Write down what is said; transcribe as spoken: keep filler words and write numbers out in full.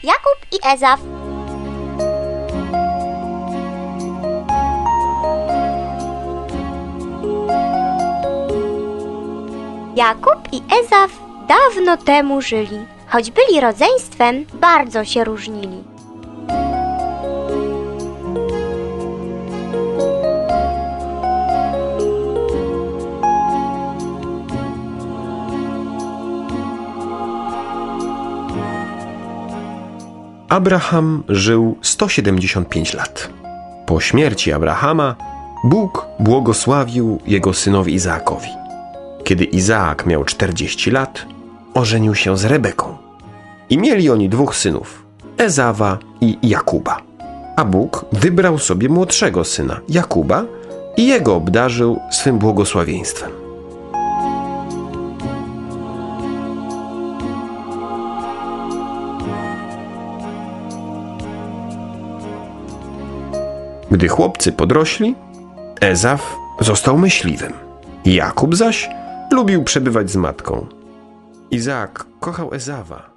Jakub i Ezaf. Jakub i Ezaf dawno temu żyli. Choć byli rodzeństwem, bardzo się różnili. Abraham żył sto siedemdziesiąt pięć lat. Po śmierci Abrahama Bóg błogosławił jego synowi Izaakowi. Kiedy Izaak miał czterdzieści lat, ożenił się z Rebeką. I mieli oni dwóch synów, Ezawa i Jakuba. A Bóg wybrał sobie młodszego syna, Jakuba, i jego obdarzył swym błogosławieństwem. Gdy chłopcy podrośli, Ezaf został myśliwym. Jakub zaś lubił przebywać z matką. Izaak kochał Ezawa,